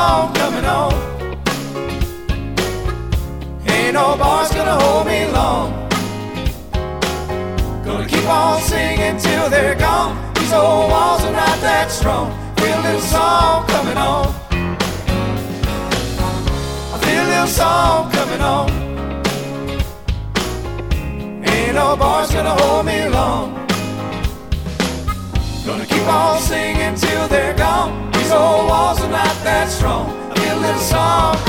song coming on. Ain't no bars gonna hold me long. Gonna keep on singing till they're gone. These old walls are not that strong. Feel a little song coming on. I feel a little song coming on. Ain't no bars gonna hold me long. Gonna keep on singing till they're gone. These old walls are not that strong. I feel a little song